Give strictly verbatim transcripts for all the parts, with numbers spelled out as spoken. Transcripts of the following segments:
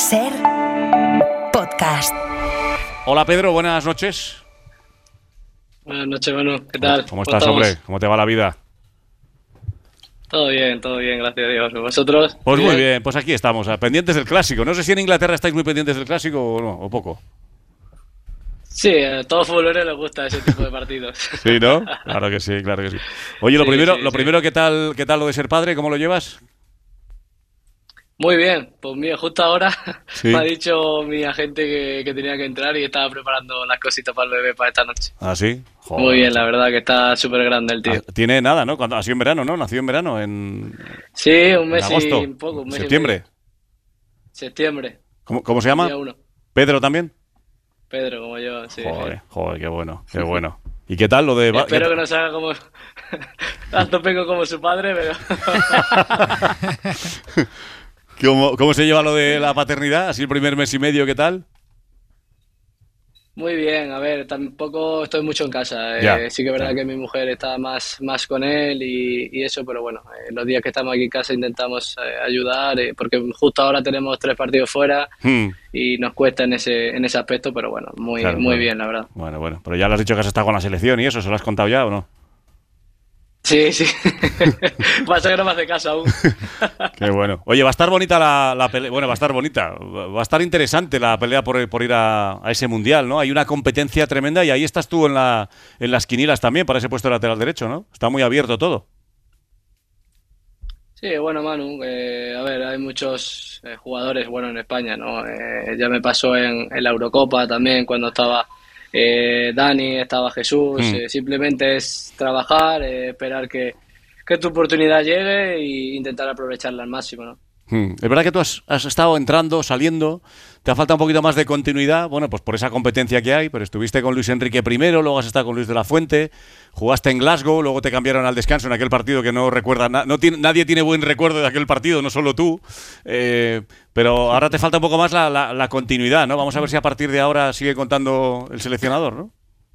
Ser podcast. Hola Pedro, buenas noches. Buenas noches, Manu. ¿Qué tal? ¿Cómo estás, hombre? ¿Cómo te va la vida? Todo bien, todo bien, gracias a Dios. ¿Vosotros? Pues muy bien, pues aquí estamos, pendientes del clásico. No sé si en Inglaterra estáis muy pendientes del clásico o no, o poco. Sí, a todos futboleros les gusta ese tipo de partidos. Sí, ¿no? Claro que sí, claro que sí. Oye, lo Sí, primero, sí, lo sí. primero, ¿qué tal, qué tal lo de ser padre? ¿Cómo lo llevas? Muy bien, pues mira, justo ahora Sí. me ha dicho mi agente que, que tenía que entrar y estaba preparando las cositas para el bebé para esta noche. ¿Ah, sí? Joder, Muy bien, macho. la verdad que está súper grande el tío. Ah, tiene nada, ¿no? Cuando, ha sido en verano, ¿no? Nació en verano, en, Sí, un en mes agosto, y un poco, un mes y septiembre. medio. Septiembre, ¿Cómo, cómo se llama? día uno. ¿Pedro también? Pedro, como yo, sí. Joder, sí. joder, qué bueno, qué bueno. ¿Y qué tal lo de...? Y va- espero qué- que no se haga como tanto penco como su padre, pero ¿Cómo, cómo se lleva lo de la paternidad? ¿Así el primer mes y medio, qué tal? muy bien. A ver, tampoco estoy mucho en casa. eh, Ya, sí que es verdad claro. que mi mujer está más, más con él y, y eso, pero bueno, eh, los días que estamos aquí en casa intentamos eh, ayudar, eh, porque justo ahora tenemos tres partidos fuera Hmm, y nos cuesta en ese, en ese aspecto, pero bueno, muy, claro, muy claro. bien, la verdad. Bueno, bueno. Pero ya le has dicho que has estado con la selección y eso, ¿se lo has contado ya o no? Sí, sí. Pasa que no me hace caso aún. Qué bueno. Oye, va a estar bonita la, la pelea. Bueno, va a estar bonita. Va a estar interesante la pelea por, por ir a, a ese mundial, ¿no? Hay una competencia tremenda y ahí estás tú en, la, en las quinielas también para ese puesto de lateral derecho, ¿no? Está muy abierto todo. Sí, bueno, Manu, eh, a ver, hay muchos eh, jugadores buenos en España, ¿no? Eh, ya me pasó en, en la Eurocopa también, cuando estaba eh, Dani, estaba Jesús. Hmm. Eh, simplemente es trabajar, eh, esperar que, que tu oportunidad llegue e intentar aprovecharla al máximo, ¿no? Hmm. Es verdad que tú has, has estado entrando, saliendo, te ha faltado un poquito más de continuidad, bueno, pues por esa competencia que hay, pero estuviste con Luis Enrique primero, luego has estado con Luis de la Fuente, jugaste en Glasgow, luego te cambiaron al descanso en aquel partido que no recuerda, na- no tiene, nadie tiene buen recuerdo de aquel partido, no solo tú, eh, pero ahora te falta un poco más la, la- la continuidad, ¿no? Vamos a ver si a partir de ahora sigue contando el seleccionador, ¿no?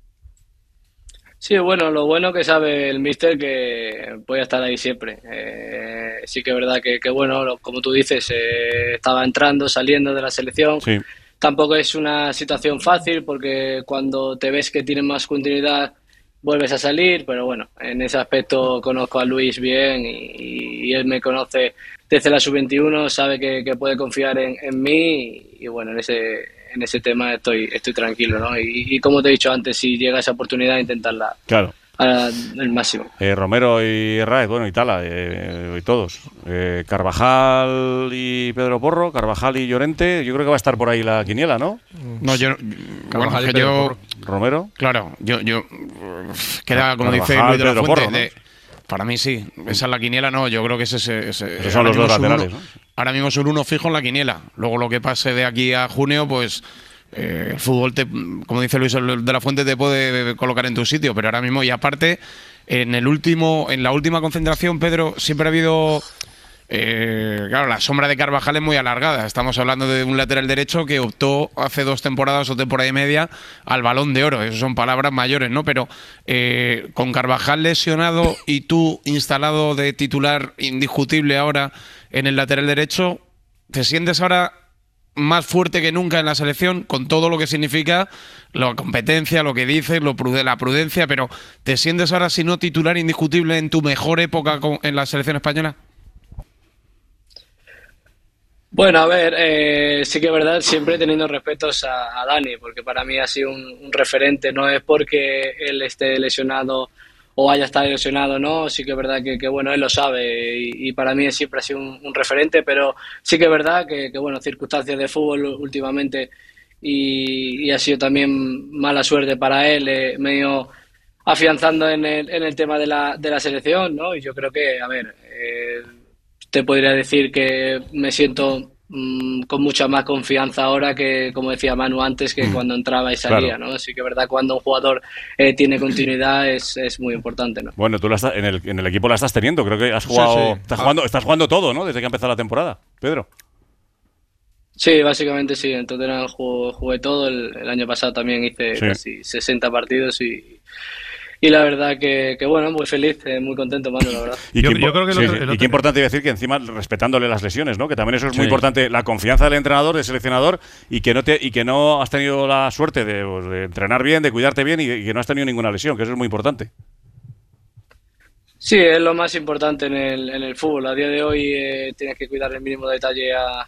Sí, bueno, lo bueno que sabe el míster que voy a estar ahí siempre. Eh, sí que es verdad que, que bueno, lo- como tú dices, eh, estaba entrando, saliendo de la selección. Sí, Tampoco es una situación fácil porque cuando te ves que tienes más continuidad vuelves a salir, pero bueno, en ese aspecto conozco a Luis bien y, y él me conoce desde la sub veintiuno, sabe que, que puede confiar en, en mí y, y bueno, en ese, en ese tema estoy, estoy tranquilo, ¿no? Y, y como te he dicho antes, si llega esa oportunidad, intentarla claro. al máximo. Eh, Romero y Herráez, bueno, y Tala, eh, y todos. Eh, Carvajal y Pedro Porro, Carvajal y Llorente, yo creo que va a estar por ahí la quiniela, ¿no? No, yo. Bueno, Carvajal y que Pedro yo. Porro. Romero. Claro, yo. yo uf, queda, como dice Carvajal, Luis de la Pedro Fuente. Porro, ¿no? de- para mí sí. Esa es la quiniela, no. Yo creo que ese. ese, ese- Esos son ahora los dos mismo es un laterales, uno- ¿no? Ahora mismo es un uno fijo en la quiniela. Luego lo que pase de aquí a junio, pues. eh, el fútbol, te, como dice Luis de la Fuente, te puede colocar en tu sitio. Pero ahora mismo, y aparte, en el último, en la última concentración, Pedro, siempre ha habido. Eh, claro, la sombra de Carvajal es muy alargada. Estamos hablando de un lateral derecho que optó hace dos temporadas o temporada y media al Balón de Oro. Esas son palabras mayores, ¿no? Pero eh, con Carvajal lesionado y tú instalado de titular indiscutible ahora en el lateral derecho, ¿te sientes ahora más fuerte que nunca en la selección, con todo lo que significa la competencia, lo que dices, lo prude- la prudencia, pero ¿te sientes ahora, si no titular indiscutible, en tu mejor época con- en la selección española? Bueno, a ver, eh, sí que es verdad, siempre teniendo respetos a, a Dani, porque para mí ha sido un, un referente, no es porque él esté lesionado o haya estado lesionado, no, sí que es verdad que, que, bueno, él lo sabe y, y para mí siempre ha sido un, un referente, pero sí que es verdad que, que, bueno, circunstancias de fútbol últimamente y, y ha sido también mala suerte para él, eh, medio afianzando en el, en el tema de la, de la selección, ¿no? Y yo creo que, a ver, eh, te podría decir que me siento mm, con mucha más confianza ahora que, como decía Manu antes, que Mm, cuando entraba y salía, claro. ¿no? Así que, verdad, cuando un jugador eh, tiene continuidad es, es muy importante, ¿no? Bueno, tú la estás- en, el, en el equipo la estás teniendo, creo que has jugado, sí. Estás, Ah. jugando, estás jugando todo, ¿no? Desde que ha empezado la temporada, Pedro. Sí, básicamente sí. En Tottenham jugué, jugué todo. El, el año pasado también hice Sí. casi sesenta partidos y, y la verdad que, que bueno, muy feliz, eh, muy contento, Manu, la verdad. Y yo, qué, yo creo que sí, el otro, sí. el Y otro... qué importante decir que encima respetándole las lesiones, ¿no? Que también eso es muy Sí. importante, la confianza del entrenador, del seleccionador, y que no te y que no has tenido la suerte de, pues, de entrenar bien, de cuidarte bien y, y que no has tenido ninguna lesión, que eso es muy importante. Sí, es lo más importante en el, en el fútbol. A día de hoy eh, tienes que cuidar el mínimo detalle a,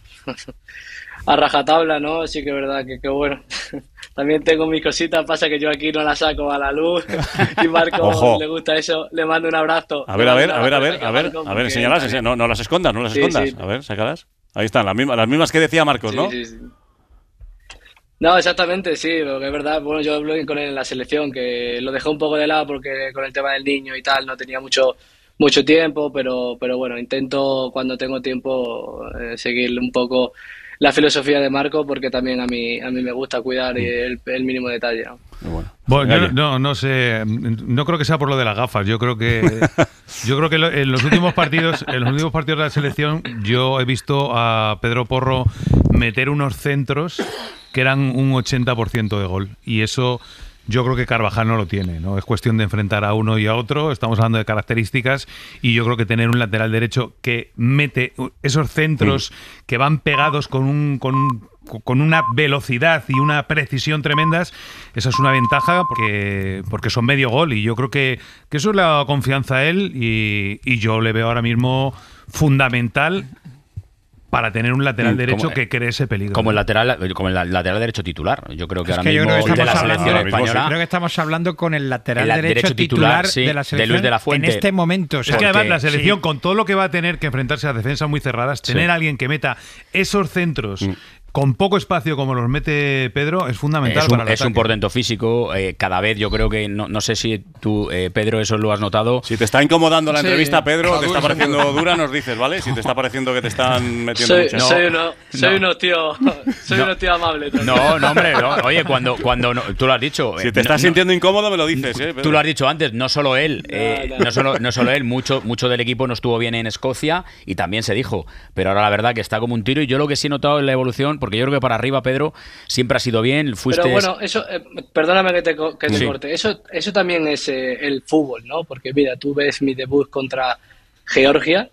a rajatabla, ¿no? Así que es verdad que, que bueno. También tengo mis cositas, pasa que yo aquí no las saco a la luz y Marco Ojo. le gusta eso, le mando un abrazo. A ver, Le a mando ver, un a ver, a ver, abrazo a ver, Marco, a ver, porque enséñalas, también- ense- no, no las escondas, no las Sí, escondas. sí. A ver, sácalas. Ahí están, las mismas, las mismas que decía Marcos, ¿no? Sí, sí, sí. No, exactamente, sí, porque es verdad, bueno, yo hablo con él en la selección, que lo dejé un poco de lado porque con el tema del niño y tal no tenía mucho mucho tiempo, pero, pero bueno, intento cuando tengo tiempo eh, seguir un poco la filosofía de Marco, porque también a mí a mí me gusta cuidar el, el mínimo detalle, ¿no? Muy bueno. Bueno, yo Gallo. no, no sé, no creo que sea por lo de las gafas. Yo creo que yo creo que lo- en los últimos partidos, en los últimos partidos de la selección, yo he visto a Pedro Porro meter unos centros que eran un ochenta por ciento de gol, y eso yo creo que Carvajal no lo tiene, ¿no? Es cuestión de enfrentar a uno y a otro, estamos hablando de características, y yo creo que tener un lateral derecho que mete esos centros que van pegados con un con un con una velocidad y una precisión tremendas, esa es una ventaja porque, porque son medio gol, y yo creo que, que eso le ha dado confianza a él, y, y yo le veo ahora mismo fundamental para tener un lateral Mm, derecho como- que cree ese peligro. Como el lateral, como el lateral derecho titular. Yo creo que Es ahora que yo mismo creo que de la estamos selección hablando- española. Creo que estamos hablando con el lateral El derecho, derecho titular, titular, sí, de la de selección Luis de la Fuente. en este momento. o Es sea, que además porque- la selección, sí. con todo lo que va a tener que enfrentarse a defensas muy cerradas, Sí. tener a alguien que meta esos centros con poco espacio como los mete Pedro es fundamental Es un, para el es un ataque. portento físico. eh, cada vez yo creo que, no, no sé si tú, eh, Pedro, eso lo has notado. Si te está incomodando la Sí. entrevista, Pedro, Está te está duro, pareciendo dura, nos dices, ¿vale? Si te está pareciendo que te están metiendo Soy, muchas. soy, uno, soy no. unos tío, soy No. unos tío amable. No, no, hombre, no. Oye, cuando, cuando no- tú lo has dicho. Si eh, te no- estás no- sintiendo incómodo, me lo dices, ¿eh? Pedro? Tú lo has dicho antes, no solo él, No, eh, no. no, solo, no solo él, mucho, mucho del equipo no estuvo bien en Escocia y también se dijo, pero ahora la verdad que está como un tiro, y yo lo que sí he notado en la evolución, porque yo creo que para arriba, Pedro, siempre ha sido bien, fuiste... Pero bueno, eso, eh, perdóname que te, co- que te Sí. corte. Eso, eso también es eh, el fútbol, ¿no? Porque mira, tú ves mi debut contra Georgia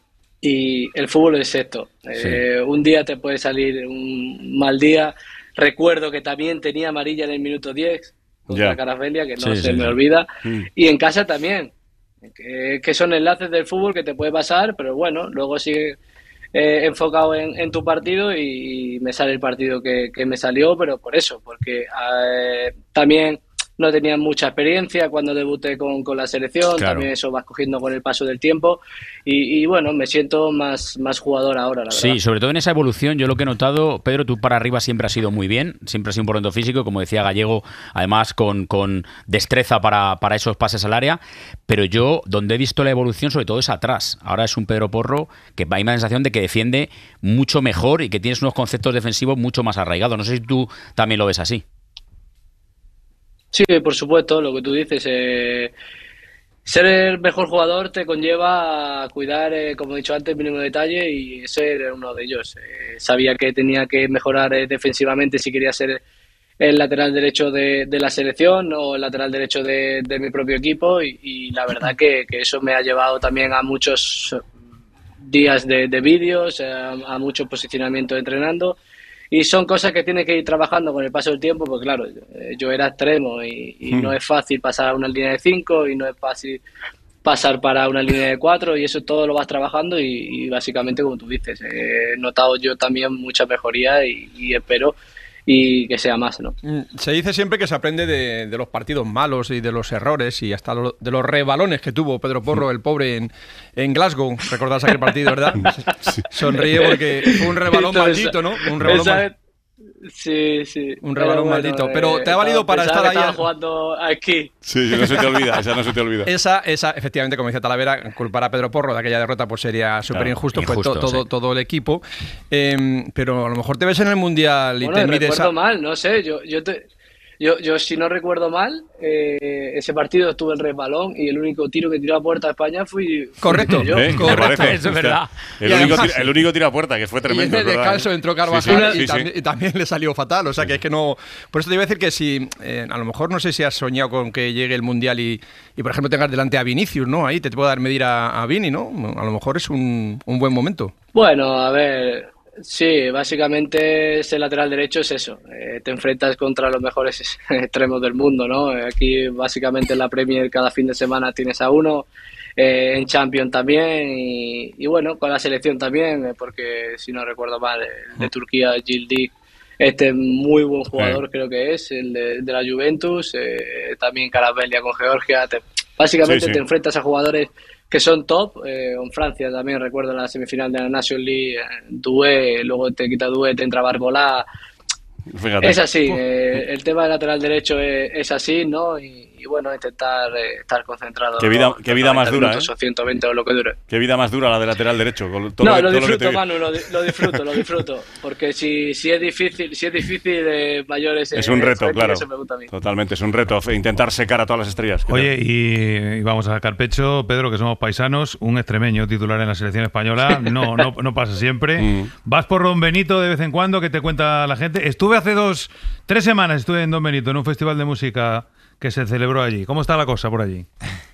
y el fútbol es esto. Eh, un día te puede salir un mal día. Recuerdo que también tenía amarilla en el minuto diez contra Ya. Carafelia, que no Sí, se sí, me sí. olvida. Mm. Y en casa también. Que, que son enlaces del fútbol que te puede pasar, pero bueno, luego sigue eh, enfocado en, en tu partido y me sale el partido que, que me salió, pero por eso, porque eh, también no tenía mucha experiencia cuando debuté con, con la selección, Claro. también eso vas cogiendo con el paso del tiempo y, y bueno, me siento más, más jugador ahora, la Sí, verdad. sobre todo en esa evolución, yo lo que he notado, Pedro, tú para arriba siempre has sido muy bien, siempre has sido un portento físico, como decía Gallego, además con, con destreza para, para esos pases al área, pero yo donde he visto la evolución sobre todo es atrás. Ahora es un Pedro Porro que hay una sensación de que defiende mucho mejor y que tienes unos conceptos defensivos mucho más arraigados. No sé si tú también lo ves así. Sí, por supuesto, lo que tú dices. Eh, ser el mejor jugador te conlleva a cuidar, eh, como he dicho antes, el mínimo detalle y ese era uno de ellos. Eh, sabía que tenía que mejorar eh, defensivamente si quería ser el lateral derecho de, de la selección o el lateral derecho de, de mi propio equipo y, y la verdad que, que eso me ha llevado también a muchos días de, de vídeos, eh, a, a mucho posicionamiento entrenando. Y son cosas que tienes que ir trabajando con el paso del tiempo, porque claro, eh, yo era extremo y, y no es fácil pasar a una línea de cinco y no es fácil pasar para una línea de cuatro y eso todo lo vas trabajando y, y básicamente como tú dices, eh, he notado yo también mucha mejoría y, y espero y que sea más, ¿no? Se dice siempre que se aprende de, de los partidos malos y de los errores y hasta lo- de los rebalones que tuvo Pedro Porro, el pobre, en, en Glasgow. ¿Recordás aquel partido, verdad? Sonríe porque fue un rebalón Entonces, maldito, ¿no? Un rebalón esa- mal- Sí, sí. Un Pero rebalón bueno, maldito. eh, Pero te ha valido para pensaba estar que ahí estaba a- jugando aquí. Sí, no se te olvida, esa no se te olvida. Esa, esa, efectivamente, como dice Talavera, culpar a Pedro Porro de aquella derrota pues sería súper injusto, fue injusto, to- todo, sí. todo el equipo. Eh, pero a lo mejor te ves en el Mundial y Bueno, te mides recuerdo a... mal, no sé, yo, yo te, Yo, yo si no recuerdo mal, eh, ese partido estuve el resbalón y el único tiro que tiró a puerta a España fui. Correcto. fui yo. ¿Eh? ¿Qué te Correcto. parece? Eso es verdad. El Y único, además- tira- el único tiro a puerta, que fue Y tremendo. en es el verdad, descanso ¿eh? entró Sí, Carvajal sí, y, sí, también, sí. y también le salió fatal. O sea que es que no. Por eso te iba a decir que si eh, a lo mejor no sé si has soñado con que llegue el Mundial y, y por ejemplo tengas delante a Vinicius, ¿no? Ahí te puedo dar medir a, a Vini, ¿no? A lo mejor es un, un buen momento. Bueno, a ver, sí, básicamente ese lateral derecho es eso. eh, te enfrentas contra los mejores extremos del mundo, ¿no? Eh, Aquí básicamente en la Premier cada fin de semana tienes a uno, eh, en Champions también y, y bueno, con la selección también, eh, porque si no recuerdo mal, el de Turquía, Yildiz, este muy buen jugador Sí. creo que es, el de, de la Juventus, eh, también Kvaratskhelia con Georgia. Te- básicamente Sí, sí. te enfrentas a jugadores que son top. eh, en Francia también recuerdo la semifinal de la National League, eh, Doué, luego te quita Doué, te entra Barcolá. Fíjate. Es así, eh, el tema del lateral derecho es, es así, ¿no? Y, y bueno, intentar eh, estar concentrado. Qué vida- ¿no? qué vida más noventa dura, minutos ¿eh? O ciento veinte o lo que dure. Qué vida más dura la de lateral derecho. Con todo No, que- lo todo que te disfruto, vi. Manu, lo, di- lo disfruto, lo disfruto. Porque si, si es difícil, si es difícil, eh, mayores. Es un reto, claro. Eso me gusta a mí. Totalmente, es un reto fe- intentar secar a todas las estrellas. ¿Qué Oye, y, y vamos a sacar pecho, Pedro, que somos paisanos, un extremeño titular en la selección española, no, no, no pasa siempre. Mm. Vas por Don Benito de vez en cuando, que te cuenta la gente. Estuve hace dos, tres semanas, estuve en Don Benito, en un festival de música que se celebró allí. ¿Cómo está la cosa por allí?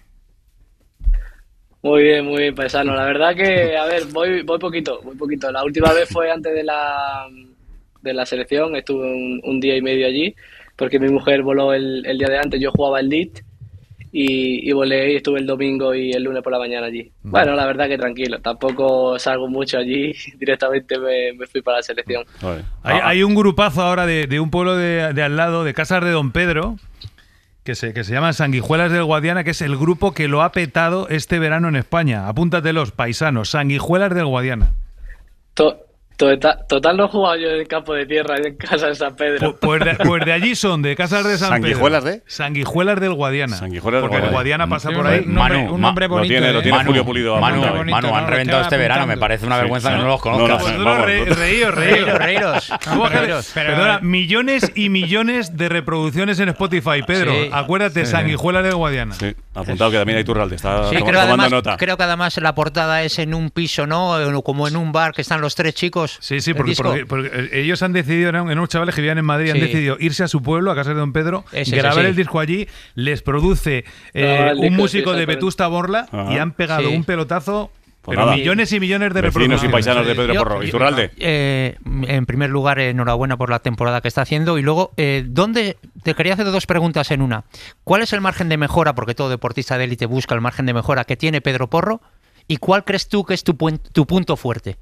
Muy bien, muy bien, paisano. La verdad que, a ver, voy, voy poquito, voy poquito. La última vez fue antes de la, de la selección, estuve un, un día y medio allí, porque mi mujer voló el, el día de antes, yo jugaba el Leeds y, y volé y estuve el domingo y el lunes por la mañana allí. Bueno, la verdad que tranquilo, tampoco salgo mucho allí, directamente me, me fui para la selección. Joder. Hay, Ah, hay un grupazo ahora de, de un pueblo de, de al lado, de Casas de Don Pedro, que se, que se llama Sanguijuelas del Guadiana, que es el grupo que lo ha petado este verano en España. Apúntatelos, paisanos, Sanguijuelas del Guadiana. To- Total, total no he jugado yo en campo de tierra en casa de San Pedro. Pu- Pues de, pues de allí son, de Casas de San ¿Sanguijuelas Pedro. de? Sanguijuelas del Guadiana. Sanguijuelas del Porque el Guadiana. Guadiana pasa Tiene por un ahí. nombre- un nombre, Manu, un Ma- nombre lo bonito. tiene- lo ¿eh? tiene Julio Pulido Manu, apuntado. bonito, Manu, ¿no? han Lo reventado estaba este verano. Me apuntando. parece una Sí, vergüenza sí. que no los No, conozcas. no, Vosotros vamos, re- no- reíos, reíos. Reíros. Tú bájale- Reíros. Pero- Perdona, millones y millones de reproducciones en Spotify, Pedro. Sí. Acuérdate, Sanguijuelas del Guadiana. Sí, apuntado que también hay Turralde. Está Sí, to- creo tomando además, nota. creo que además la portada es en un piso, ¿no? Eh, Como en un bar que están los tres chicos. Sí, sí, el porque, disco. porque- porque ellos han decidido, eran unos chavales que vivían en Madrid, han Sí. decidido irse a su pueblo, a casa de Don Pedro, Ese, grabar ese, el sí. disco allí, les produce eh, Grabar el un disco, músico sí, de exactamente. Vetusta Morla Ajá. y han pegado Sí. un pelotazo, Pues pero nada. millones y millones de Vecinos y reproducciones. paisanos de Pedro Yo- Porro. ¿Y yo- Turralde? Eh, en primer lugar, enhorabuena por la temporada que está haciendo. Y luego, eh, ¿dónde te quería hacer dos preguntas en una? ¿Cuál es el margen de mejora? Porque todo deportista de élite busca el margen de mejora que tiene Pedro Porro. ¿Y cuál crees tú que es tu, puen- tu punto fuerte?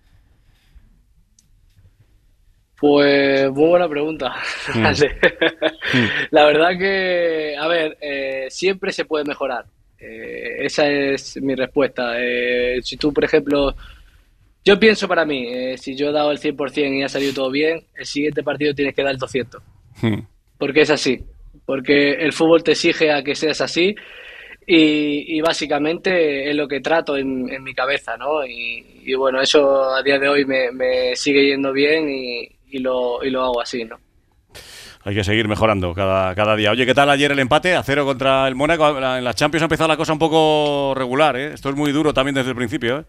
Pues muy buena pregunta. La verdad que, a ver, eh, siempre se puede mejorar. Eh, esa es mi respuesta. Eh, si tú, por ejemplo, yo pienso para mí, eh, si yo he dado el cien por ciento y ha salido todo bien, el siguiente partido tienes que dar el doscientos. Hmm. Porque es así. Porque el fútbol te exige a que seas así. Y, y básicamente es lo que trato en, en mi cabeza, ¿no? Y, y bueno, eso a día de hoy me, me sigue yendo bien y, y, lo, y lo hago así, ¿no? Hay que seguir mejorando cada, cada día. Oye, ¿qué tal ayer el empate? A cero contra el Mónaco. La- En la Champions ha empezado la cosa un poco regular, ¿eh? Esto es muy duro también desde el principio, ¿eh?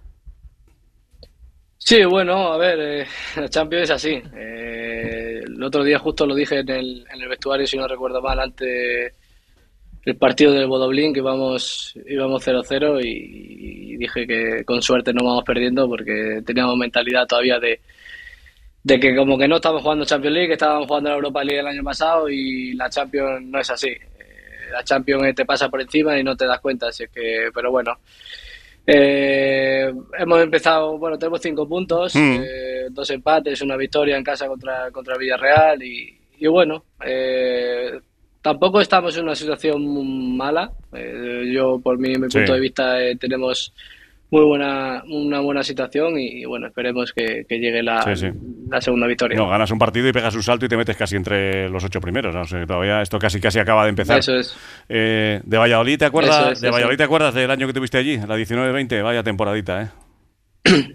Sí, bueno, a ver, eh, la Champions es así. Eh, el otro día justo lo dije en el, en el vestuario, si no recuerdo mal, antes el partido del Bodoblín, que íbamos, íbamos cero cero y, y dije que con suerte no vamos perdiendo porque teníamos mentalidad todavía de, de que como que no estábamos jugando Champions League, que estábamos jugando la Europa League el año pasado y la Champions no es así. Eh, la Champions te pasa por encima y no te das cuenta, así es que, pero bueno. Eh, hemos empezado, bueno, tenemos cinco puntos, Mm. eh, dos empates, una victoria en casa contra, contra Villarreal y, y bueno, eh, tampoco estamos en una situación mala. Eh, yo, por mí, mi Sí. punto de vista, eh, tenemos muy buena, una buena situación y, bueno, esperemos que, que llegue la, Sí, sí. la segunda victoria. No, ganas un partido y pegas un salto y te metes casi entre los ocho primeros. ¿No? O sea, todavía esto casi casi acaba de empezar. Eso es. Eh, de Valladolid, ¿te acuerdas? Eso es, de eso Valladolid, es. ¿te acuerdas del año que tuviste allí? La diecinueve veinte, vaya temporadita, ¿eh?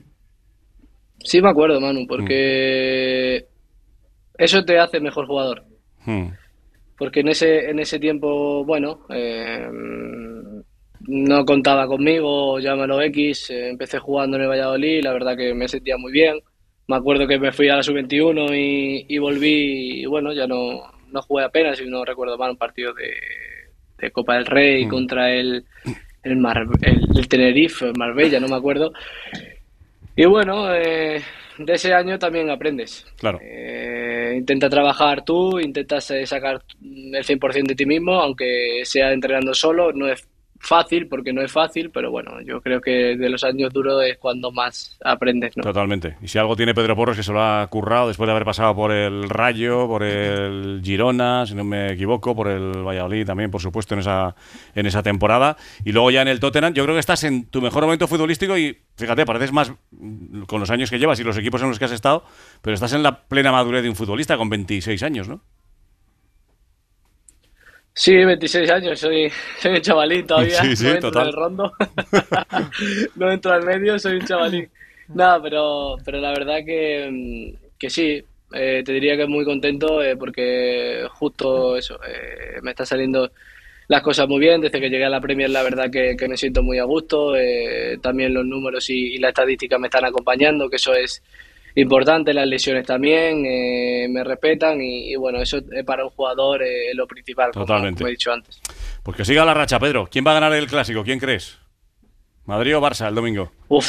Sí me acuerdo, Manu, porque eso te hace mejor jugador. Hmm. porque en ese, en ese tiempo, bueno, eh, no contaba conmigo, llámalo X, eh, empecé jugando en el Valladolid y la verdad que me sentía muy bien. Me acuerdo que me fui a la sub veintiuno y, y volví, y bueno, ya no, no jugué apenas, si no recuerdo mal, un partido de, de Copa del Rey mm. contra el, el, Mar, el, el Tenerife, el Marbella, no me acuerdo. Y bueno, eh, de ese año también aprendes. Claro. Eh, intenta trabajar tú, intentas eh, sacar el cien por ciento de ti mismo, aunque sea entrenando solo, no es fácil, porque no es fácil, pero bueno, yo creo que de los años duros es cuando más aprendes, ¿no? Totalmente. Y si algo tiene Pedro Porro es que se lo ha currado después de haber pasado por el Rayo, por el Girona, si no me equivoco, por el Valladolid también, por supuesto, en esa, en esa temporada. Y luego ya en el Tottenham, yo creo que estás en tu mejor momento futbolístico y, fíjate, pareces más con los años que llevas y los equipos en los que has estado, pero estás en la plena madurez de un futbolista con veintiséis años, ¿no? Sí, veintiséis años, soy, soy un chavalín todavía, sí, sí, no entro total. en el rondo, no entro al medio, soy un chavalín. Nada, pero, pero la verdad que, que sí, eh, te diría que muy contento eh, porque justo eso, eh, me está saliendo las cosas muy bien, desde que llegué a la Premier la verdad que, que me siento muy a gusto, eh, también los números y, y la estadística me están acompañando, que eso es importante, las lesiones también, eh, me respetan y, y bueno, eso es para un jugador eh, lo principal, como, como he dicho antes. Pues que siga la racha, Pedro. ¿Quién va a ganar el Clásico? ¿Quién crees? ¿Madrid o Barça el domingo? Uf,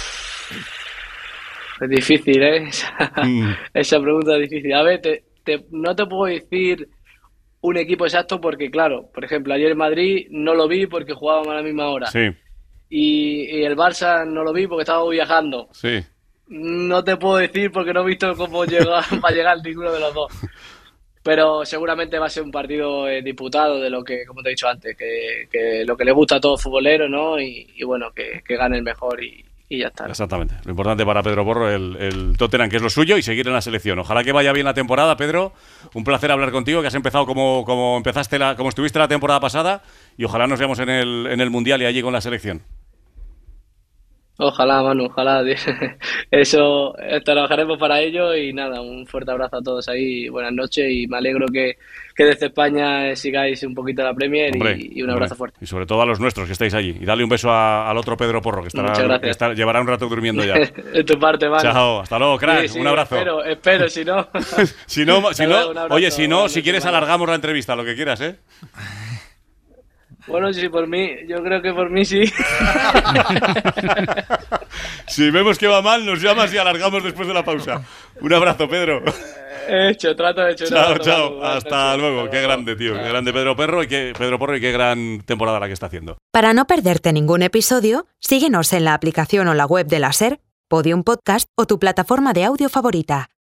es difícil, ¿eh? Esa, mm. esa pregunta es difícil. A ver, te, te, no te puedo decir un equipo exacto porque, claro, por ejemplo, ayer en Madrid no lo vi porque jugábamos a la misma hora. Sí. Y, y el Barça no lo vi porque estábamos viajando. Sí. No te puedo decir porque no he visto cómo llega, va a llegar ninguno de los dos. Pero seguramente va a ser un partido eh, disputado de lo que, como te he dicho antes, que, que lo que le gusta a todo futbolero, ¿no? Y, y bueno, que, que gane el mejor y, y ya está. Exactamente. Lo importante para Pedro Porro, el, el Tottenham, que es lo suyo, y seguir en la selección. Ojalá que vaya bien la temporada, Pedro. Un placer hablar contigo, que has empezado como, como empezaste la, como estuviste la temporada pasada, y ojalá nos veamos en el, en el Mundial y allí con la selección. Ojalá, Manu, ojalá. Eso, trabajaremos para ello y nada, un fuerte abrazo a todos ahí, buenas noches y me alegro que, que desde España sigáis un poquito la Premier hombre, y, y un abrazo hombre. fuerte. Y sobre todo a los nuestros que estáis allí. Y dale un beso a, al otro Pedro Porro, que, estará, que estará, llevará un rato durmiendo ya. De tu parte, Manu. Chao, hasta luego, crack, sí, sí, un abrazo. Espero, espero, si no... si no, si no abrazo, oye, si no, si quieres Manu. alargamos la entrevista, lo que quieras, ¿eh? Bueno, sí, por mí, yo creo que por mí sí. Si vemos que va mal, nos llamas y alargamos después de la pausa. Un abrazo, Pedro. Hecho, trato hecho. Chao, trato, chao. Manu, Hasta hecho, luego. hasta Qué luego. grande, tío. Qué grande Pedro Porro y qué Pedro Porro y qué gran temporada la que está haciendo. Para no perderte ningún episodio, síguenos en la aplicación o la web de la SER, Podium Podcast o tu plataforma de audio favorita.